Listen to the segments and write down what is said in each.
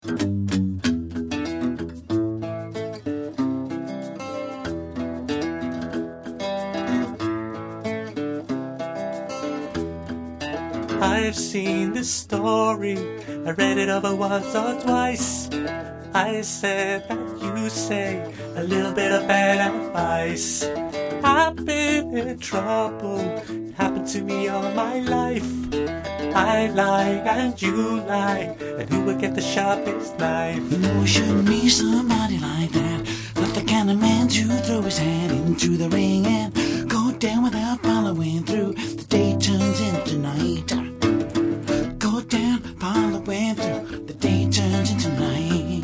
I've seen this story, I read it over once or twice. I said that you say a little bit of bad advice. I've been in trouble, it happened to me all my life. I lie and you lie, and who will get the sharpest knife? You know it shouldn't be somebody like that, not the kind of man to throw his hand into the ring and go down without following through. The day turns into night. Go down, following through. The day turns into night.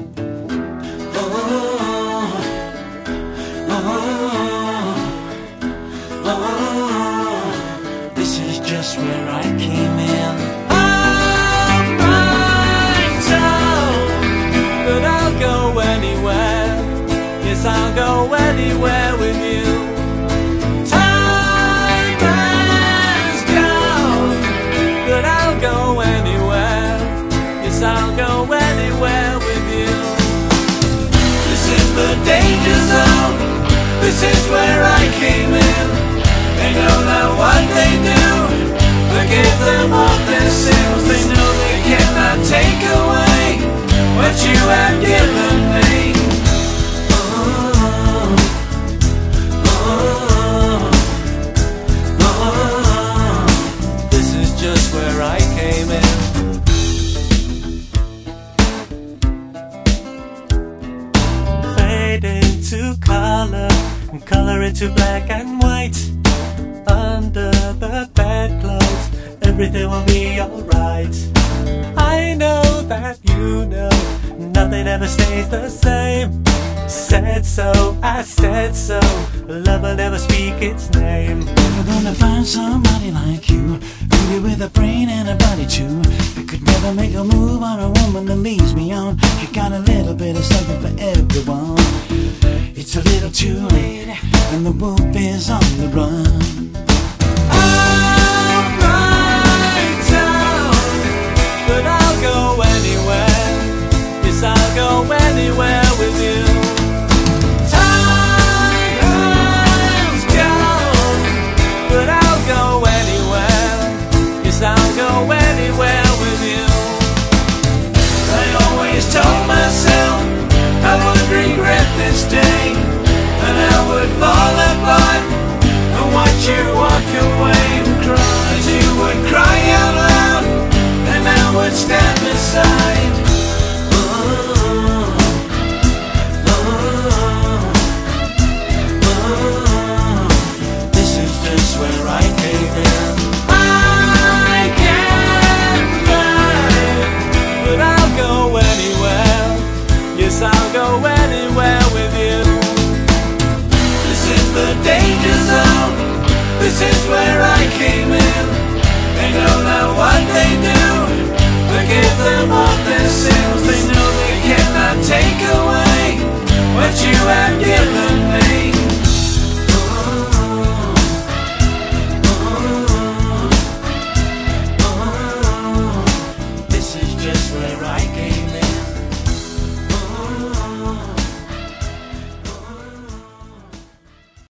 This is just where I came in. I'm right down, but I'll go anywhere. Yes, I'll go anywhere with you. Time has gone, but I'll go anywhere. Yes, I'll go anywhere with you. This is the danger zone. This is where I came in. They know that what they do, forgive them of their sins. They know they cannot take away what you have given me. This is just where I came in. Fade into color, and color into black and white. Under the bedclothes, everything will be alright. I know that you know, nothing ever stays the same. Said so, I said so, love will never speak its name. Never gonna find somebody like you, beauty with a brain and a body too. I could never make a move on a woman that leads me on. You got a little bit of something for everyone. It's a little too late, and the wolf is on the run. I'm right down, but I'll go anywhere. Yes, I'll go anywhere with you. Time has gone, but I'll go anywhere. Yes, I'll go anywhere with you. I always told myself I would regret this day, and I would fall apart and watch you walk away and cry. You would cry out loud, and I would stand beside. This is just where I came in. I can't fly, but I'll go anywhere. Yes, I'll go anywhere with you. This is the danger zone. This is where I